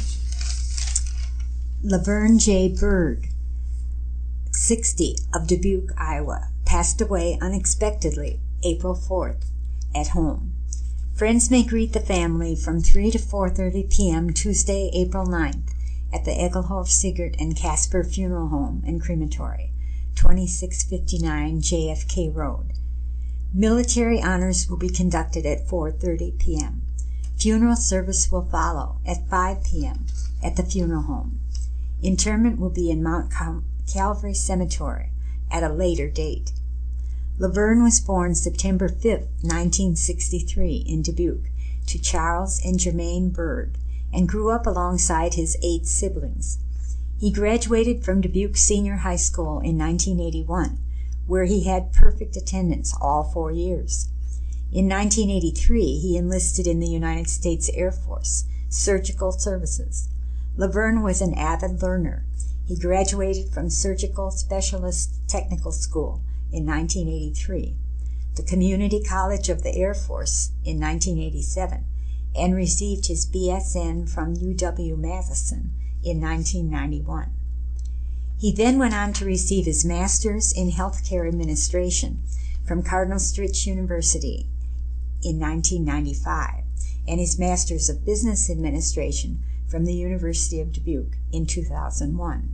[SPEAKER 2] Laverne J. Bird, sixty, of Dubuque, Iowa, passed away unexpectedly April fourth at home. Friends may greet the family from three to four thirty p.m. Tuesday, April ninth, at the Egelhof, Sigert, and Casper Funeral Home and Crematory, twenty-six fifty-nine J F K Road. Military honors will be conducted at four thirty p.m. Funeral service will follow at five p.m. at the funeral home. Interment will be in Mount Cal- Calvary Cemetery at a later date. Laverne was born September fifth, nineteen sixty-three, in Dubuque, to Charles and Germaine Bird, and grew up alongside his eight siblings. He graduated from Dubuque Senior High School in nineteen eighty-one, where he had perfect attendance all four years. In nineteen eighty-three, he enlisted in the United States Air Force, Surgical Services. Laverne was an avid learner. He graduated from Surgical Specialist Technical School in nineteen eighty-three, the Community College of the Air Force in nineteen eighty-seven, and received his B S N from U W Madison in nineteen ninety-one. He then went on to receive his Master's in Healthcare Administration from Cardinal Stritch University in nineteen ninety-five, and his Master's of Business Administration from the University of Dubuque in two thousand one.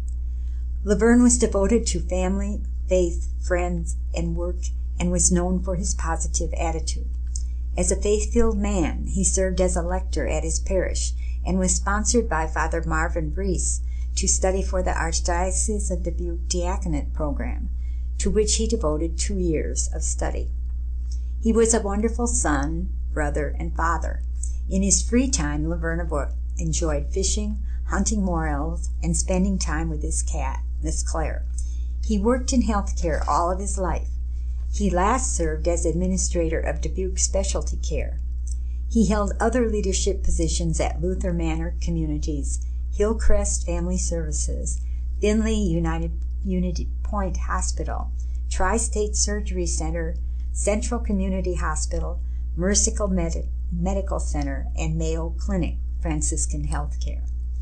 [SPEAKER 2] Laverne was devoted to family, faith, friends, and work, and was known for his positive attitude. As a faith-filled man, he served as a lector at his parish and was sponsored by Father Marvin Breese to study for the Archdiocese of Dubuque Diaconate program, to which he devoted two years of study. He was a wonderful son, brother, and father. In his free time, Laverne enjoyed fishing, hunting morels, and spending time with his cat, Miss Claire. He worked in healthcare all of his life. He last served as administrator of Dubuque Specialty Care. He held other leadership positions at Luther Manor Communities, Hillcrest Family Services, Finley United Unity Point Hospital, Tri-State Surgery Center, Central Community Hospital, Mercical Med- Medical Center, and Mayo Clinic Franciscan Healthcare.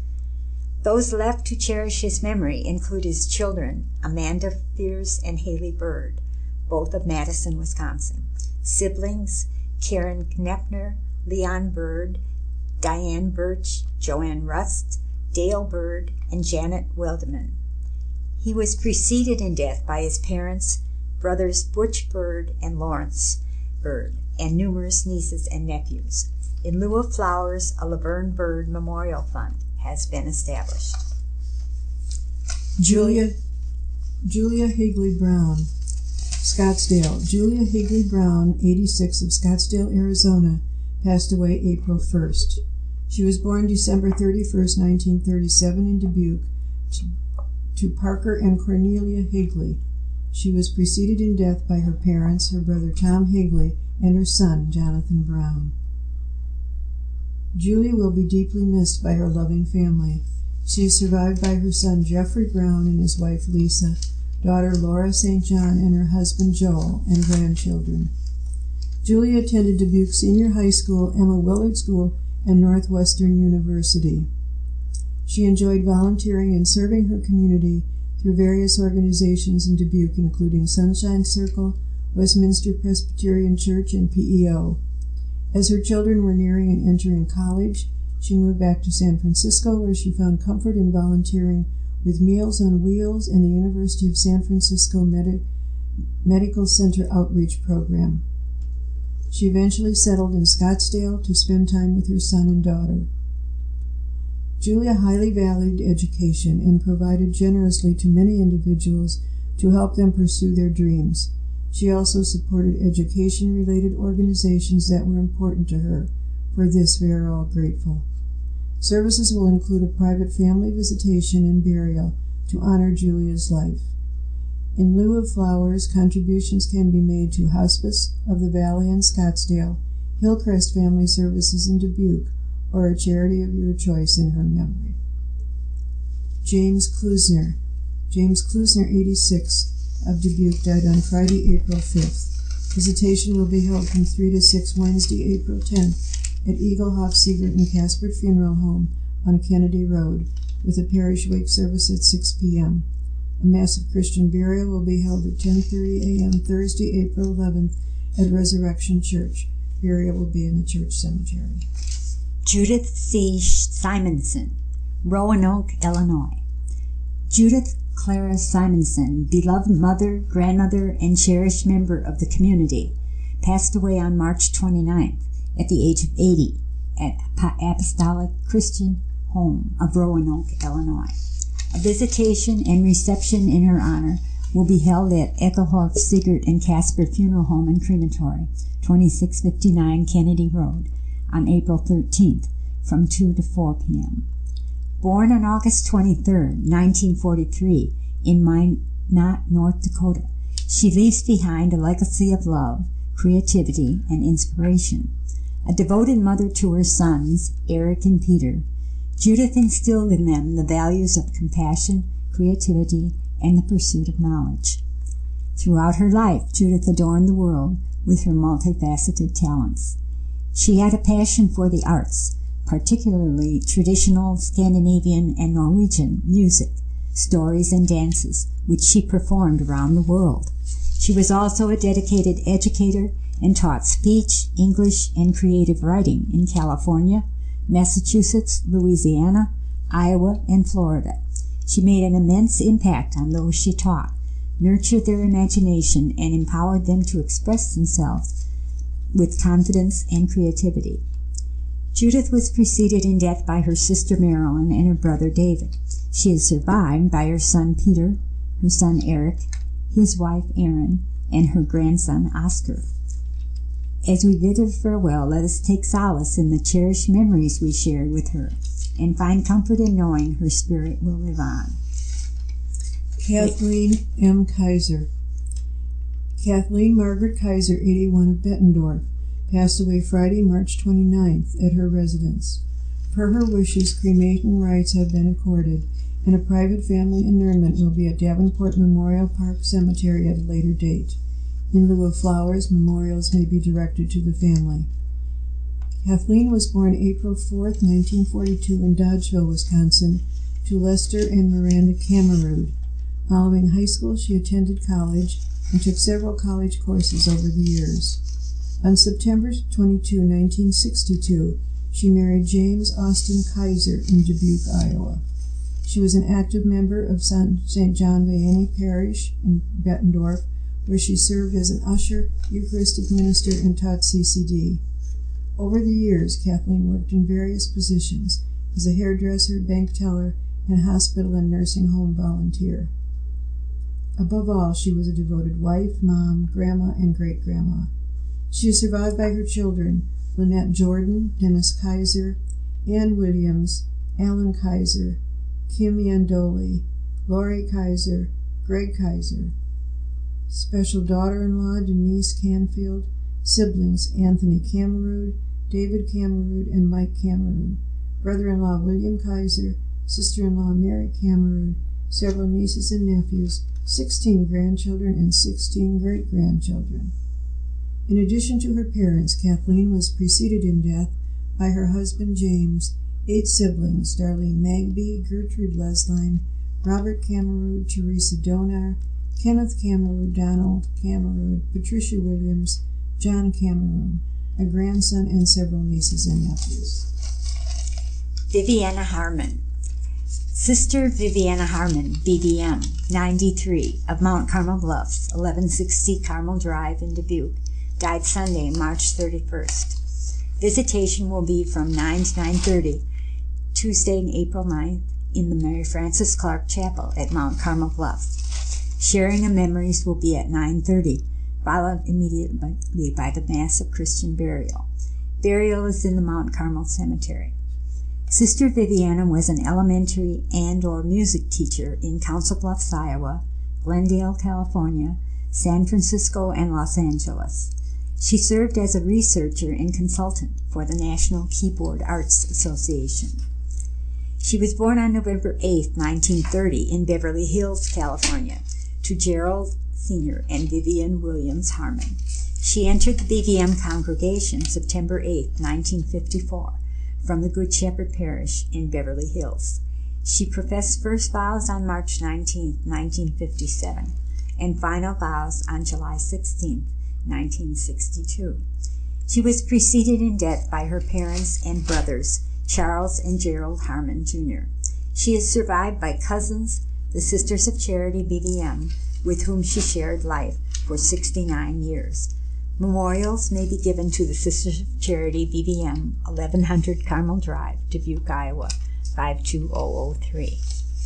[SPEAKER 2] Those left to cherish his memory include his children, Amanda Fears and Haley Bird, both of Madison, Wisconsin, siblings, Karen Knepner, Leon Bird, Diane Birch, Joanne Rust, Dale Bird, and Janet Wildeman. He was preceded in death by his parents, brothers Butch Bird and Lawrence Bird, and numerous nieces and nephews. In lieu of flowers, a Laverne Bird Memorial Fund has been established.
[SPEAKER 1] Julia Julia Higley Brown, Scottsdale. Julia Higley Brown, eighty-six, of Scottsdale, Arizona, passed away April first. She was born December thirty-first, nineteen thirty-seven, in Dubuque, to, to Parker and Cornelia Higley. She was preceded in death by her parents, her brother Tom Higley, and her son, Jonathan Brown. Julia will be deeply missed by her loving family. She is survived by her son Jeffrey Brown and his wife Lisa, daughter Laura Saint John and her husband Joel, and grandchildren. Julia attended Dubuque Senior High School, Emma Willard School, and Northwestern University. She enjoyed volunteering and serving her community through various organizations in Dubuque, including Sunshine Circle, Westminster Presbyterian Church, and P E O. As her children were nearing and entering college, she moved back to San Francisco, where she found comfort in volunteering with Meals on Wheels and the University of San Francisco Medi- Medical Center Outreach Program. She eventually settled in Scottsdale to spend time with her son and daughter. Julia highly valued education and provided generously to many individuals to help them pursue their dreams. She also supported education-related organizations that were important to her. For this, we are all grateful. Services will include a private family visitation and burial to honor Julia's life. In lieu of flowers, contributions can be made to Hospice of the Valley in Scottsdale, Hillcrest Family Services in Dubuque, or a charity of your choice in her memory. James Klusner. James Klusner, eighty-six, of Dubuque, died on Friday, April fifth. Visitation will be held from three to six Wednesday, April tenth, at Eagle Hawk Siegert and Casper Funeral Home on Kennedy Road, with a parish wake service at six p.m. A Mass of Christian burial will be held at ten thirty a.m. Thursday, April eleventh, at Resurrection Church. Burial will be in the church cemetery.
[SPEAKER 2] Judith C. Simonson, Roanoke, Illinois. Judith Clara Simonson, beloved mother, grandmother, and cherished member of the community, passed away on March twenty-ninth at the age of eighty at Apostolic Christian Home of Roanoke, Illinois. A visitation and reception in her honor will be held at Ethelhoff Siegert and Casper Funeral Home and Crematory, twenty-six fifty-nine Kennedy Road, on April thirteenth from two to four p.m. Born on August twenty-third, nineteen forty-three, in Minot, North Dakota, she leaves behind a legacy of love, creativity, and inspiration. A devoted mother to her sons, Eric and Peter, Judith instilled in them the values of compassion, creativity, and the pursuit of knowledge. Throughout her life, Judith adorned the world with her multifaceted talents. She had a passion for the arts, particularly traditional Scandinavian and Norwegian music, stories, and dances, which she performed around the world. She was also a dedicated educator and taught speech, English, and creative writing in California, Massachusetts, Louisiana, Iowa, and Florida. She made an immense impact on those she taught, nurtured their imagination, and empowered them to express themselves with confidence and creativity. Judith was preceded in death by her sister Marilyn and her brother David. She is survived by her son Peter, her son Eric, his wife Erin, and her grandson Oscar. As we bid her farewell, let us take solace in the cherished memories we shared with her, and find comfort in knowing her spirit will live on.
[SPEAKER 1] Kathleen M. Kaiser. Kathleen Margaret Kaiser, eighty-one, of Bettendorf, passed away Friday, March twenty-ninth, at her residence. Per her wishes, cremation rites have been accorded, and a private family interment will be at Davenport Memorial Park Cemetery at a later date. In lieu of flowers, memorials may be directed to the family. Kathleen was born April fourth, nineteen forty-two, in Dodgeville, Wisconsin, to Lester and Miranda Camerud. Following high school, she attended college and took several college courses over the years. On September twenty-second, nineteen sixty-two, she married James Austin Kaiser in Dubuque, Iowa. She was an active member of Saint John Vianney Parish in Bettendorf, where she served as an usher, Eucharistic minister, and taught C C D. Over the years, Kathleen worked in various positions as a hairdresser, bank teller, and hospital and nursing home volunteer. Above all, she was a devoted wife, mom, grandma, and great-grandma. She is survived by her children, Lynette Jordan, Dennis Kaiser, Ann Williams, Alan Kaiser, Kim Yandoli, Lori Kaiser, Greg Kaiser, special daughter-in-law Denise Canfield, siblings Anthony Camerud, David Camerud, and Mike Camerud, brother-in-law William Kaiser, sister-in-law Mary Camerud, several nieces and nephews, sixteen grandchildren, and sixteen great-grandchildren. In addition to her parents, Kathleen was preceded in death by her husband James, eight siblings, Darlene Magby, Gertrude Lesline, Robert Camerud, Teresa Donar, Kenneth Camerud, Donald Camerud, Patricia Williams, John Cameron, a grandson, and several nieces and nephews.
[SPEAKER 2] Viviana Harmon. Sister Viviana Harmon, B B M, ninety-three, of Mount Carmel Bluffs, eleven sixty Carmel Drive in Dubuque, died Sunday, March thirty-first. Visitation will be from nine to nine thirty, Tuesday, April ninth, in the Mary Frances Clark Chapel at Mount Carmel Bluffs. Sharing of memories will be at nine thirty, followed immediately by the Mass of Christian burial. Burial is in the Mount Carmel Cemetery. Sister Viviana was an elementary and or music teacher in Council Bluffs, Iowa, Glendale, California, San Francisco, and Los Angeles. She served as a researcher and consultant for the National Keyboard Arts Association. She was born on November eighth, nineteen thirty, in Beverly Hills, California, to Gerald Senior and Vivian Williams Harmon. She entered the B V M congregation September eighth, nineteen fifty-four, from the Good Shepherd Parish in Beverly Hills. She professed first vows on March nineteenth, nineteen fifty-seven, and final vows on July sixteenth, nineteen sixty-two. She was preceded in death by her parents and brothers, Charles and Gerald Harmon, Junior She is survived by cousins, the Sisters of Charity B V M, with whom she shared life for sixty-nine years. Memorials may be given to the Sisters of Charity B V M, eleven hundred Carmel Drive, Dubuque, Iowa, five two zero zero three.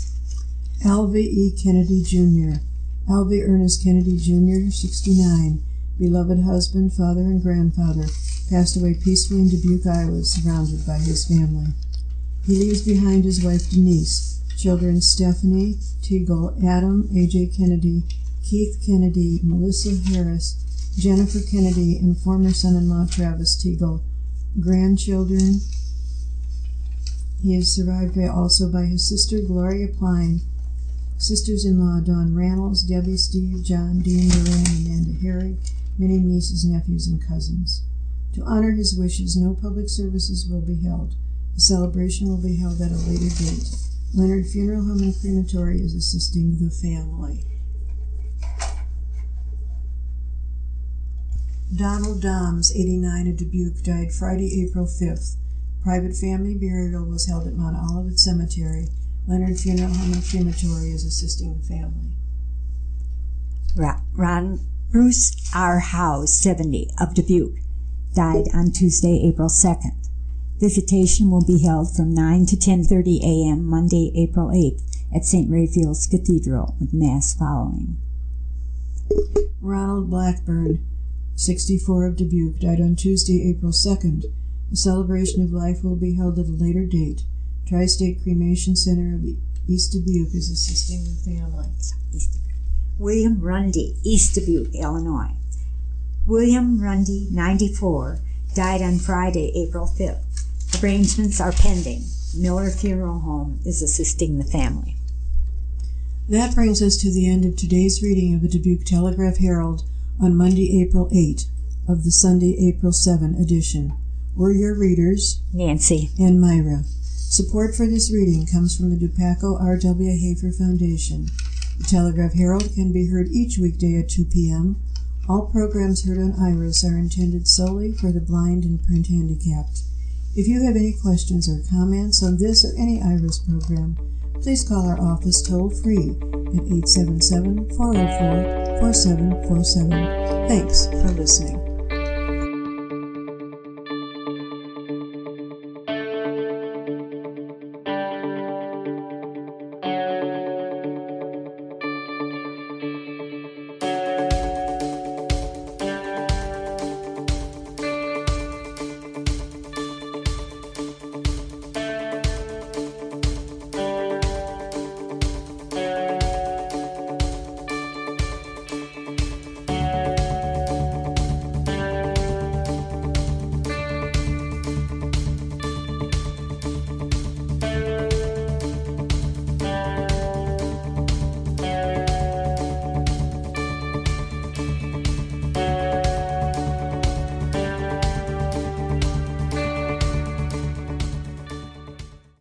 [SPEAKER 1] Alvy E. Kennedy, Junior Alvy Ernest Kennedy, Junior, sixty-nine, beloved husband, father, and grandfather, passed away peacefully in Dubuque, Iowa, surrounded by his family. He leaves behind his wife Denise, children Stephanie Teagle, Adam A J Kennedy, Keith Kennedy, Melissa Harris, Jennifer Kennedy, and former son-in-law Travis Teagle. Grandchildren. He is survived by, also by his sister Gloria Pline, sisters-in-law Dawn Reynolds, Debbie, Steve, John, Dean, Lorraine, and Amanda Herrig, many nieces, nephews, and cousins. To honor his wishes, no public services will be held. The celebration will be held at a later date. Leonard Funeral Home and Crematory is assisting the family. Donald Doms, eighty-nine, of Dubuque, died Friday, April fifth. Private family burial was held at Mount Olivet Cemetery. Leonard Funeral Home and Crematory is assisting the family.
[SPEAKER 2] Ron Bruce R. Howe, seventy, of Dubuque, died on Tuesday, April second. Visitation will be held from nine to ten thirty a.m. Monday, April eighth at Saint Raphael's Cathedral, with Mass following.
[SPEAKER 1] Ronald Blackburn, sixty-four, of Dubuque, died on Tuesday, April second. The celebration of life will be held at a later date. Tri-State Cremation Center of East Dubuque is assisting the family.
[SPEAKER 2] William Rundy, East Dubuque, Illinois. William Rundy, ninety-four, died on Friday, April fifth. Arrangements are pending. Miller Funeral Home is assisting the family.
[SPEAKER 1] That brings us to the end of today's reading of the Dubuque Telegraph Herald on Monday, April eighth, of the Sunday, April seventh edition. We're your readers,
[SPEAKER 2] Nancy
[SPEAKER 1] and Myra. Support for this reading comes from the Dupaco R W Hafer Foundation. The Telegraph Herald can be heard each weekday at two p.m. All programs heard on Iris are intended solely for the blind and print handicapped. If you have any questions or comments on this or any Iris program, please call our office toll-free at eight seven seven, four oh four, four seven four seven. Thanks for listening.